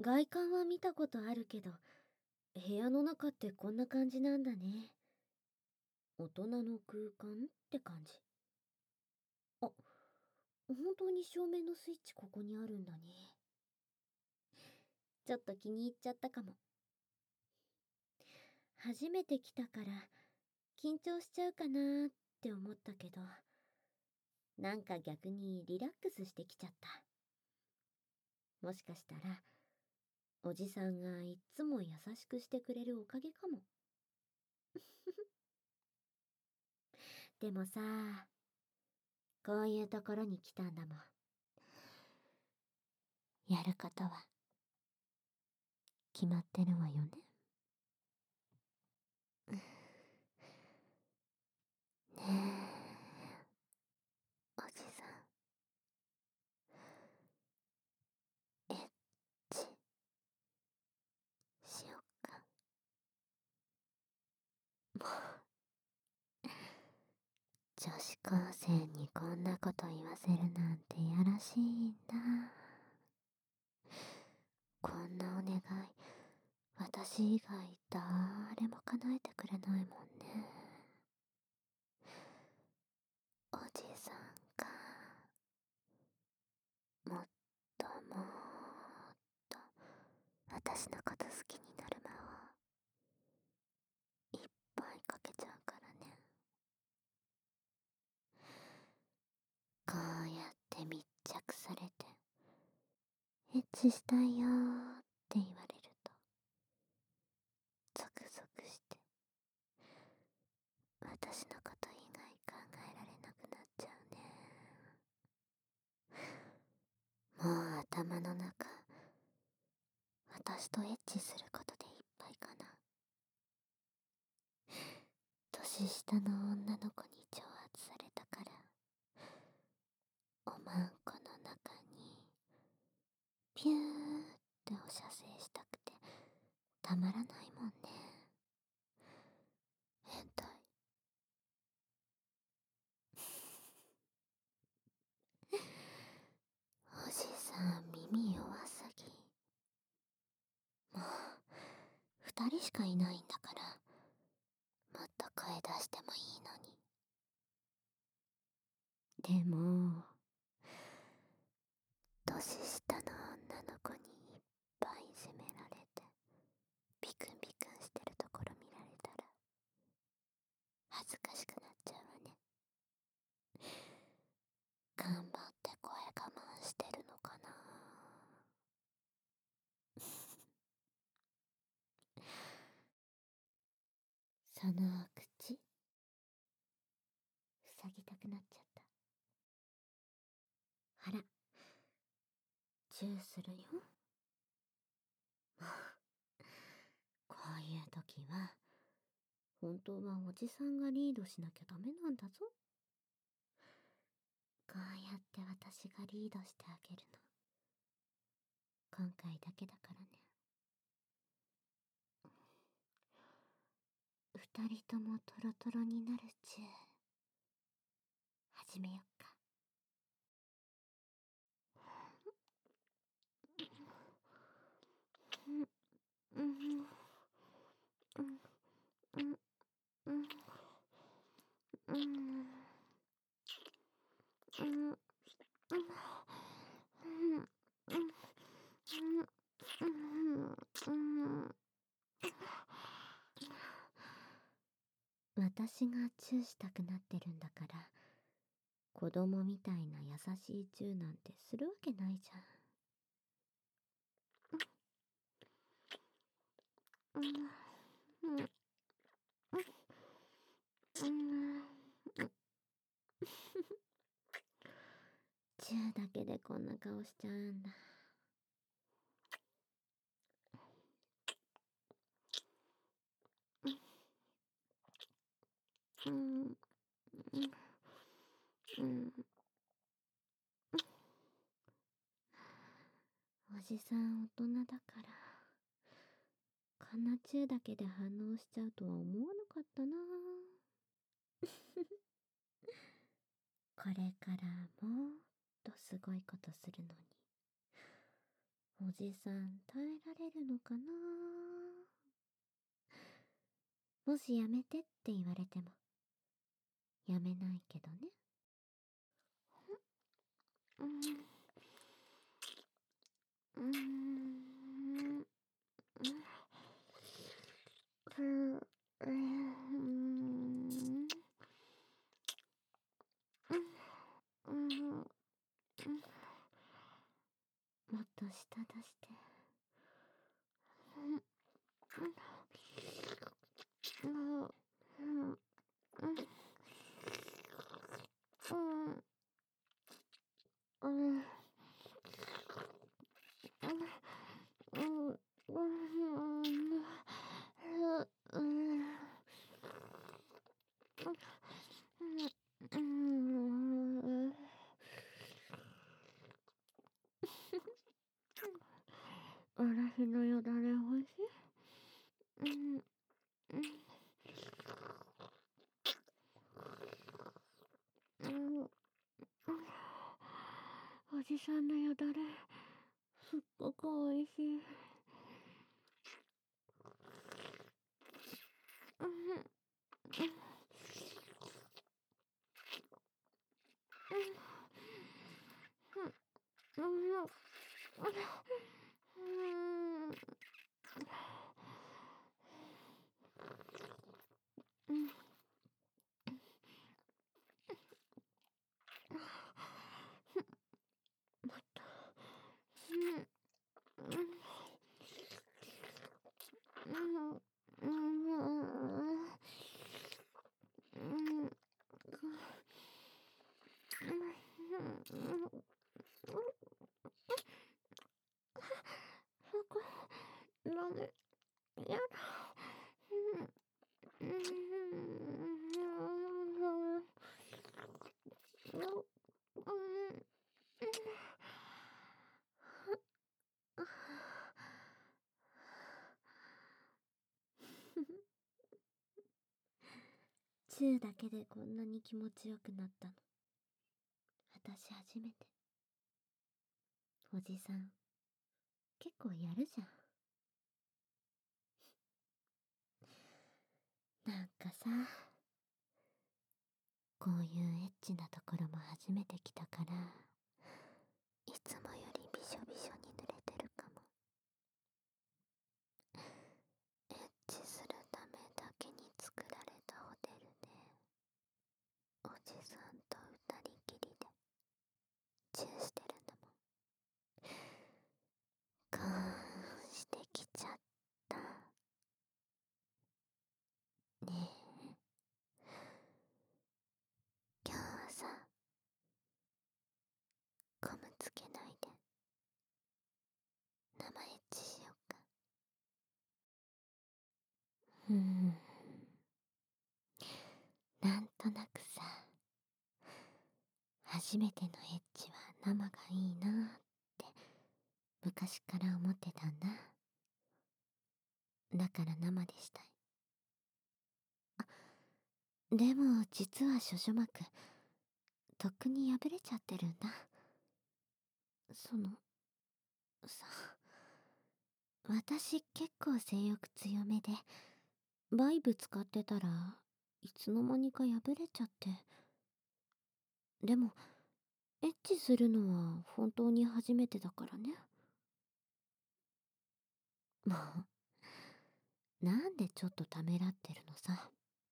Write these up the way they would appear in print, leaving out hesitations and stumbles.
外観は見たことあるけど、部屋の中ってこんな感じなんだね。大人の空間って感じ。あ、本当に照明のスイッチここにあるんだね。ちょっと気に入っちゃったかも。初めて来たから緊張しちゃうかなーって思ったけど、なんか逆にリラックスしてきちゃった。もしかしたら、おじさんがいっつも優しくしてくれるおかげかも。でもさ、こういうところに来たんだもん。やることは決まってるわよね。ねえ、おじさん、エッチしよっか。もう、女子高生にこんなこと言わせるなんてやらしいんだ。こんなお願い、私以外誰も叶えてくれないもんね。おじさんか。もっともっと私のこと好きになる魔法いっぱいかけちゃうからね。こうやって密着されてエッチしたいよーって言われるとゾクゾクして私のこと以外考えられなくなっちゃうね。もう頭の中私とエッチすることでいっぱいかな。年下の女の子に挑発されたからおまんこの中にピューってお射精したくてたまらないもんね。変態。おじさん耳弱すぎ。もう二人しかいないんだからもっと声出してもいいのに。でも年下の女の子にいっぱい責められてビクンビクンしてるところ見られたら恥ずかしくなっちゃうわね。頑張って声我慢してるのかな。その口塞ぎたくなっちゃった。あら、チューするよ。こういう時は本当はおじさんがリードしなきゃダメなんだぞ。こうやって私がリードしてあげるの今回だけだからね。二人ともトロトロになるチュー始めよっか。うんうんうんうんうんうんうん私がチューしたくなってるんだから子供みたいな優しいチューなんてするわけないじゃん。チューだけでこんな顔しちゃうんだ。うんうんおじさん大人だからこんなチューだけで反応しちゃうとは思わなかったな。これからもっとすごいことするのにおじさん耐えられるのかな。もしやめてって言われてもやめないけどね。もっと舌出して。私のよだれ欲しい。おじさんのよだれすっごくおいしい。ダメ。やだ。チューだけでこんなに気持ちよくなったの私初めて。おじさん結構やるじゃん。なんかさ、こういうエッチなところも初めて来たから、いつもよりびしょびしょに濡れてるかも。エッチするためだけに作られたホテルで、おじさんと二人きりでチューしてるんだもん。興奮してきちゃった。ねえ、今日はさ、ゴムつけないで生エッチしようか。なんとなくさ、初めてのエッチは生がいいなって昔から思ってたんだ。だから生でしたい。でも実は諸女膜とっくに破れちゃってるんだ。さ、私結構性欲強めで、バイブ使ってたらいつの間にか破れちゃって。でもエッチするのは本当に初めてだからね。もうなんでちょっとためらってるのさ。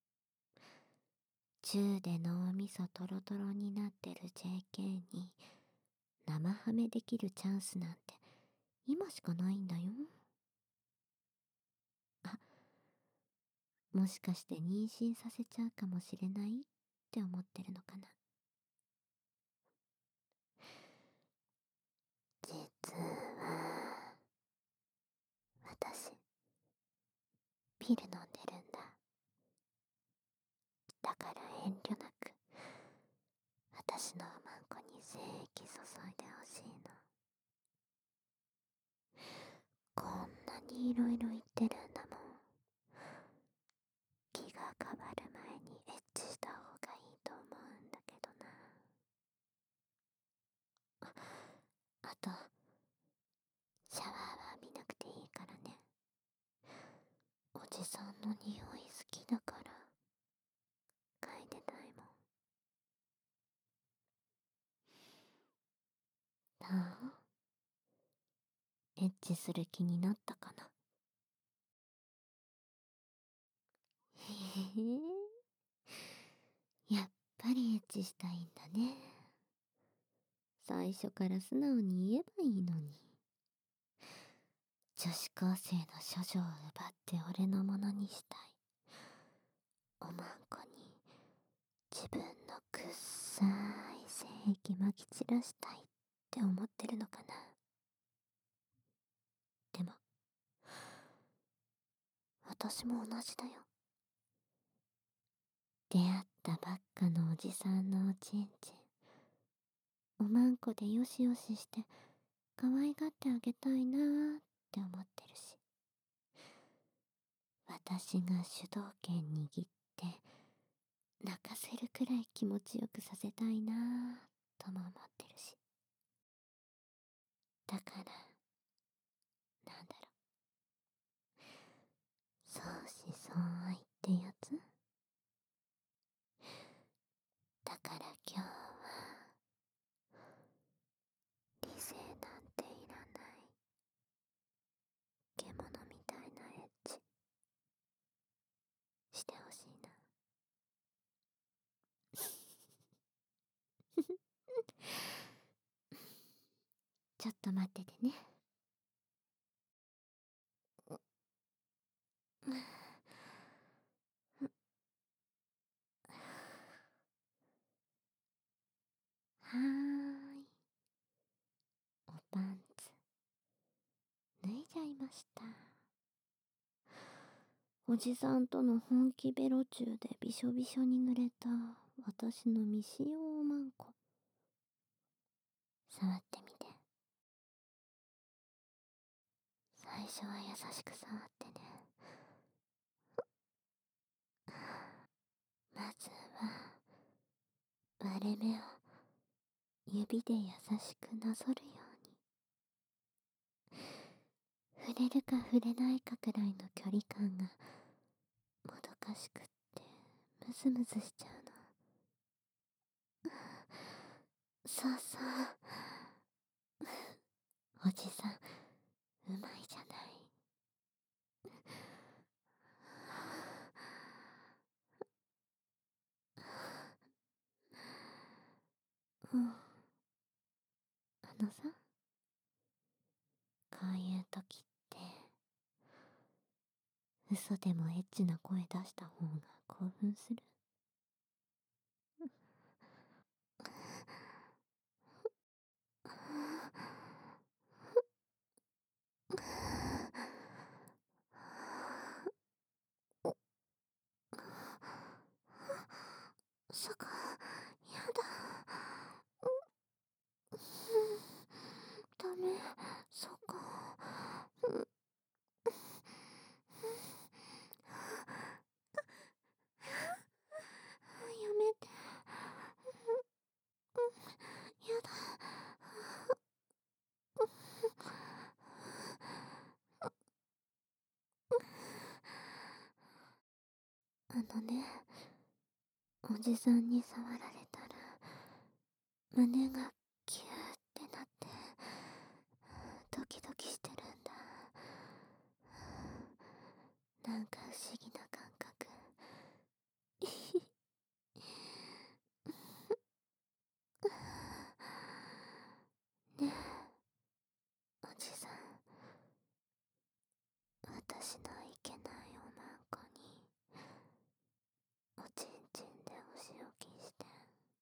チューで脳みそトロトロになってる JK に生ハメできるチャンスなんて今しかないんだよ。あ、もしかして妊娠させちゃうかもしれないって思ってるのかな。実は私ピル飲んでるんだ。だから遠慮なく私のマンコに精液注いでほしいの。こんなにいろいろ言ってるんだもん。気が変わる前にエッチした方がいいと思うんだけどな。あと、シャじさんの匂い好きだから嗅いでたいもん。なあ、エッチする気になったかな。へへ、やっぱりエッチしたいんだね。最初から素直に言えばいいのに。女子高生の処女を奪って俺のものにしたい。おまんこに自分のくっさい性液まき散らしたいって思ってるのかな。でも私も同じだよ。出会ったばっかのおじさんのおちんちん、おまんこでよしよしして可愛がってあげたいなーって思ってるし、私が主導権握って泣かせるくらい気持ちよくさせたいなーとも思ってるし、だからなんだろう、相思相愛ってやつ。だから今日は理性なんていらない、獣みたいなエッチしてほしいな。ちょっと待っててね。はーい、おパンツ脱いじゃいました。おじさんとの本気ベロ中でびしょびしょに濡れた私の未使用おまんこ、触ってみて。最初は優しく触ってね。まずは割れ目を指で優しくなぞるように、触れるか触れないかくらいの距離感がもどかしくってムズムズしちゃうの。そうそう、おじさんうまいじゃない。うん、さ、こういう時って嘘でもエッチな声出した方が興奮する。そこ、やだ。ダメ、そこ。やめて。やだ。あのね、おじさんに触られたら胸がキューってなってドキドキしてるんだ。なんか不思議な感覚。ねえ、おじさん、私のいけないおまんこにおちんちんでお仕置きして。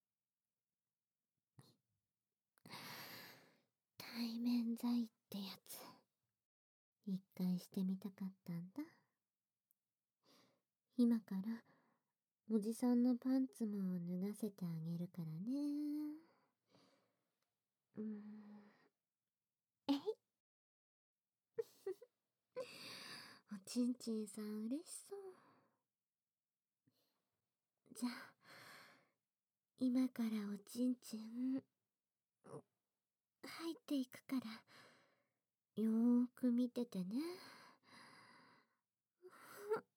対面罪ってやつ、一回してみたかったんだ。今からおじさんのパンツも脱がせてあげるからね。えい。おちんちんさん嬉しそう。じゃあ今からおちんちん入っていくからよーく見ててね。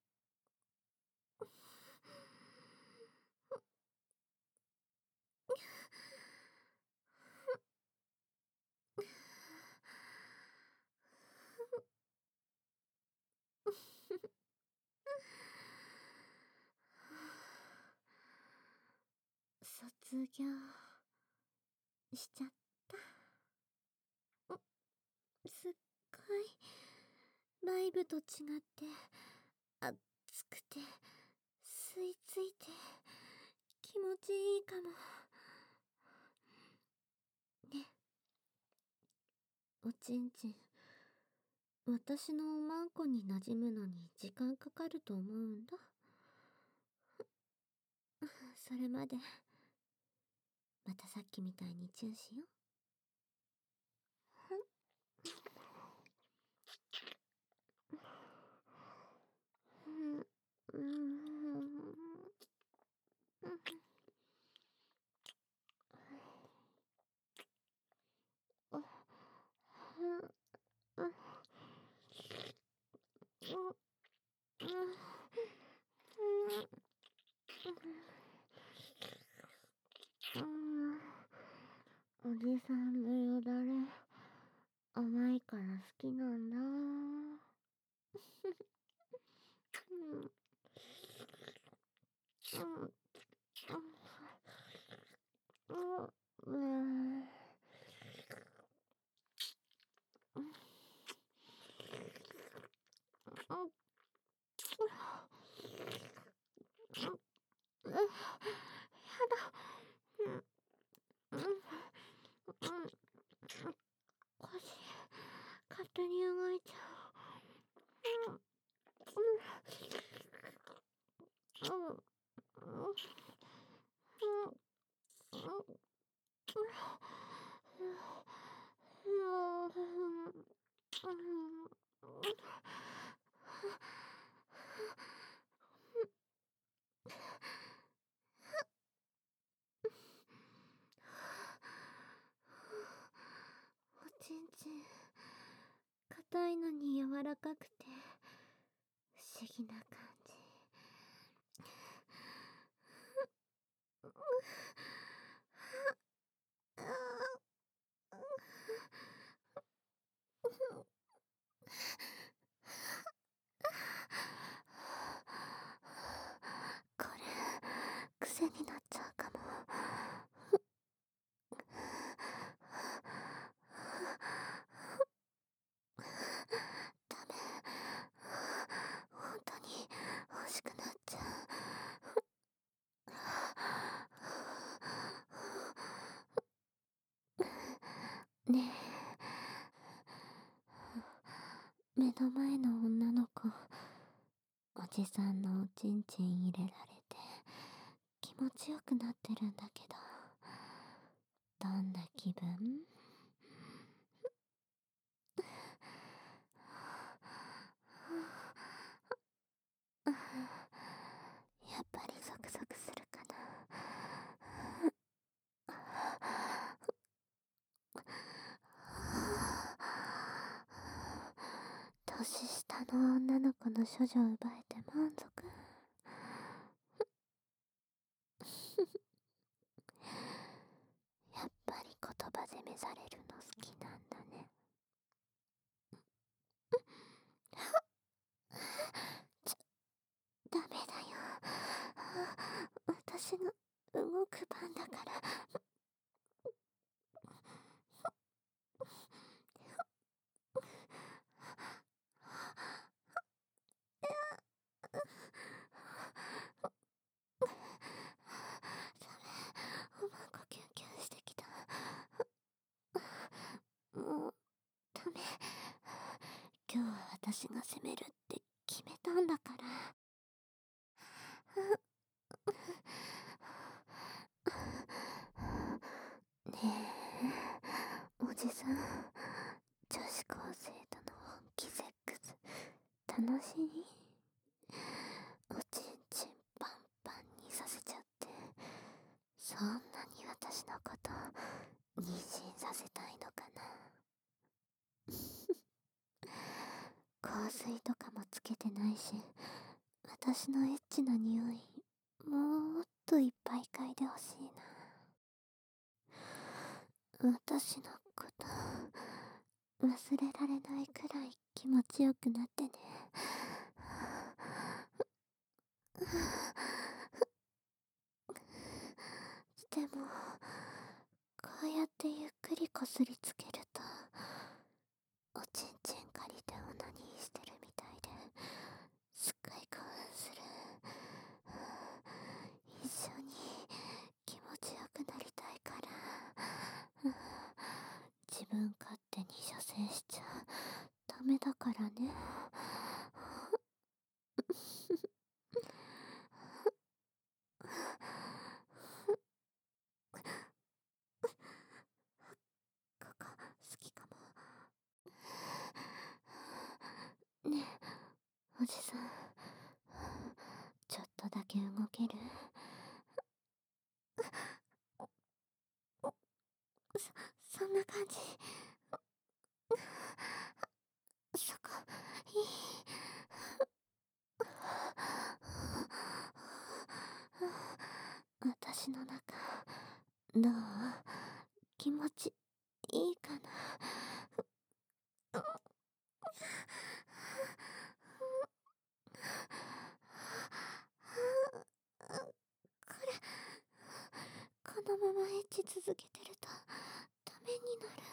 業しちゃった。すっごいバイブと違って熱くて吸い付いて気持ちいいかもね。おちんちん、私のおまんこに馴染むのに時間かかると思うんだ。それまでまたさっきみたいにチューしよう。おじさんのよだれ甘いから好きなんだ。腰勝手に動いちゃう。おちんちん硬いのに柔らかくて不思議な感じ。これ癖になっちゃうかも。ダメ、本当に欲しくなっちゃう。ねえ、目の前の女の子、おじさんのおちんちん入れられて気持ちよくなってるんだけど、どんな気分？やっぱりゾクゾクするかな。年下の女の子の処女を奪えて満足。やっぱり言葉責めされるの好きなんだね。ダメだよ。私が動く番だから。おまんこキュンキュンしてきた。もうダメ。今日は私が責めるって決めたんだから。ねえ、おじさん、女子高生との本気セックス楽しい？おちんちんパンパンにさせちゃって、そんなに私のこと妊娠させたいのかな。香水とかもつけてないし、私のエッチな匂いもっといっぱい嗅いでほしいな。私のこと忘れられないくらい気持ちよくなってね。でもこすりつけると、おちんちん借りてオナニーしてるみたいですっごい興奮する。一緒に気持ちよくなりたいから、自分勝手に射精しちゃダメだからね。ここ好きかも。ねえ、おじさん、ちょっとだけ動ける？そんな感じ。そこ、いい。私の中、どう？気持ちいいかな？このままエッチ続けてるとダメになる。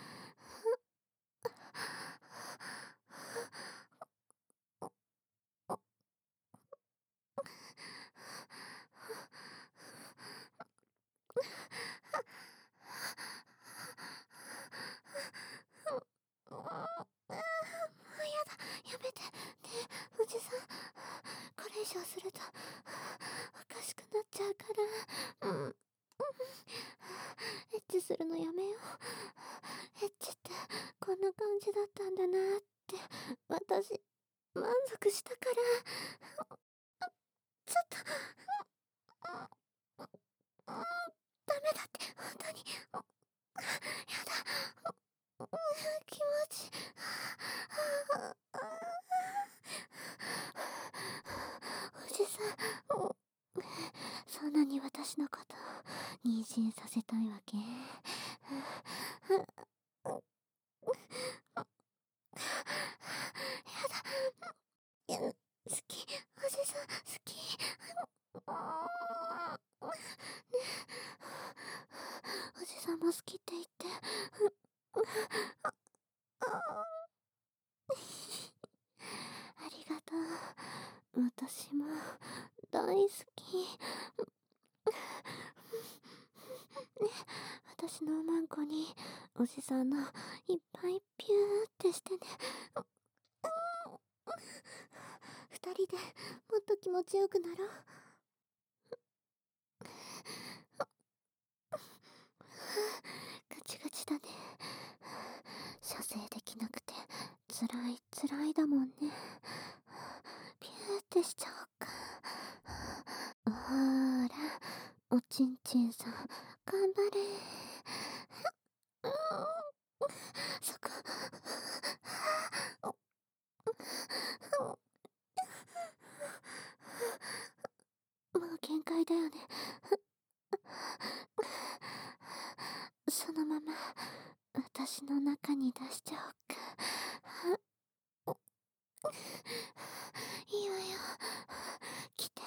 もうやだ、やめて。ねえ、おじさん、これ以上するとおかしくなっちゃうから。エッチするのやめよう。エッチってこんな感じだったんだなって私満足したから。ちょっと、ダメだって本当に。やだ、気持ち。おじさん、そんなに私のこと妊娠させたいわけ？やだ、好き、おじさん好き。ね、おじさんも好きって言って。ありがとう。私も大好き。ね、私のおまんこにおじさんのいっぱいピューってしてね。二人でもっと気持ちよくなろう。ガチガチだね。射精できなくてつらいつらいだもんね。ピューってしちゃおっか。ほーら、おちんちんさん頑張れ。そこ。もう限界だよね。そのまま私の中に出しちゃおっか。いいわよ、来て。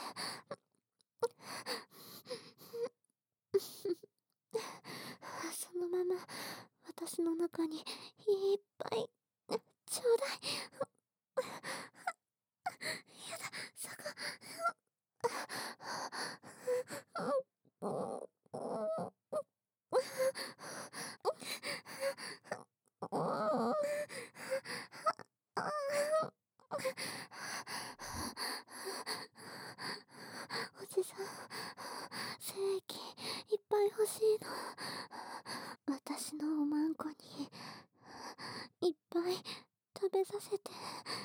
そのまま私の中にいっぱいちょうだい。やだ、そこ。おじさん、精液いっぱい欲しいの。私のおまんこにいっぱい食べさせて。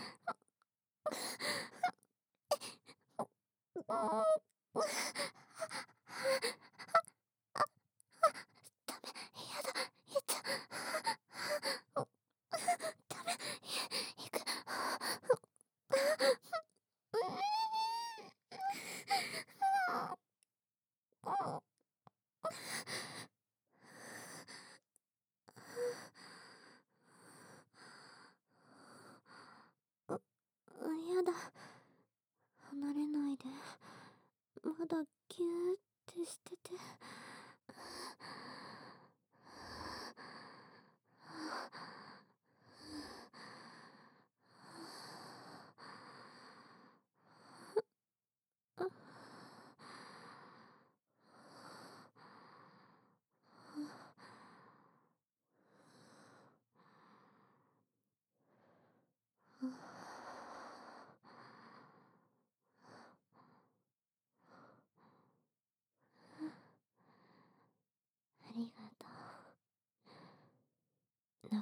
ダメ、やだ、言っちゃう。ダメ、行く。やだ、離れないで。まだギューってしてて。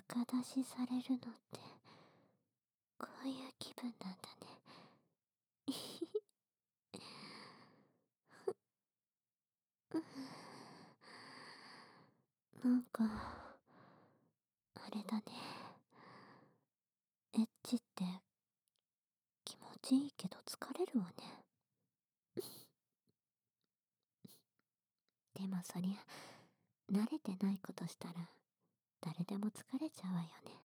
床出しされるのってこういう気分なんだね。なんかあれだね。エッチって気持ちいいけど疲れるわね。でもそりゃ慣れてないことしたら誰でも疲れちゃうわよね。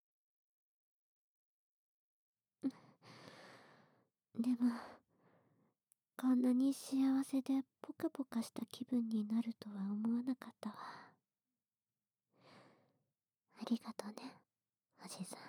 でもこんなに幸せでポカポカした気分になるとは思わなかったわ。ありがとね、おじさん。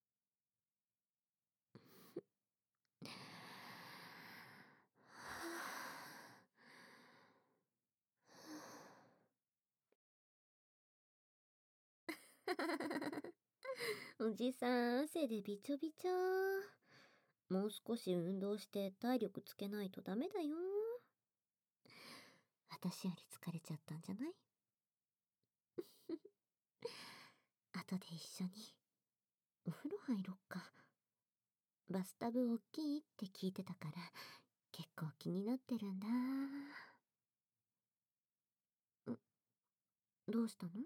おじさん、汗でびちょびちょ。もう少し運動して体力つけないとダメだよ。私より疲れちゃったんじゃない？後で一緒にお風呂入ろっか。バスタブおっきいって聞いてたから結構気になってるんだ。どうしたの？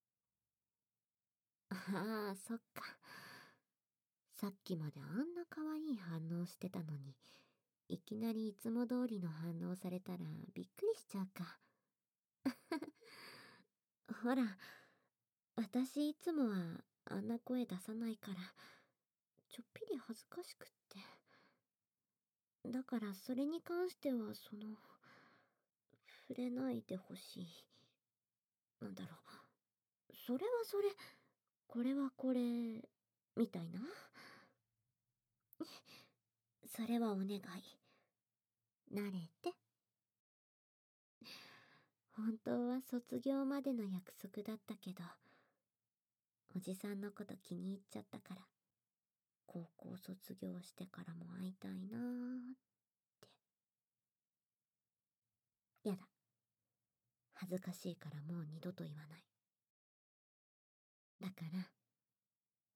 ああ、そっか。さっきまであんな可愛い反応してたのに、いきなりいつも通りの反応されたらびっくりしちゃうか。ほら、私いつもはあんな声出さないから、ちょっぴり恥ずかしくって。だからそれに関しては触れないでほしい。なんだろう。それはそれ、これはこれ、みたいな。それはお願い。慣れて。本当は卒業までの約束だったけど、おじさんのこと気に入っちゃったから、高校卒業してからも会いたいなーって。やだ。恥ずかしいからもう二度と言わない。だから、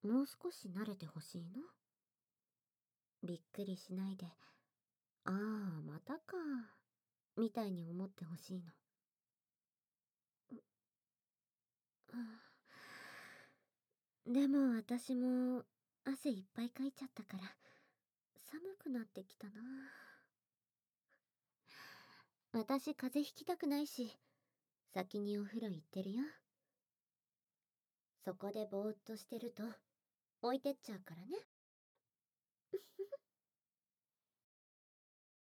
もう少し慣れてほしいの。びっくりしないで、ああ、またか、みたいに思ってほしいの。でも私も汗いっぱいかいちゃったから寒くなってきたな。私風邪ひきたくないし先にお風呂行ってるよ。そこでぼーっとしてると置いてっちゃうからね。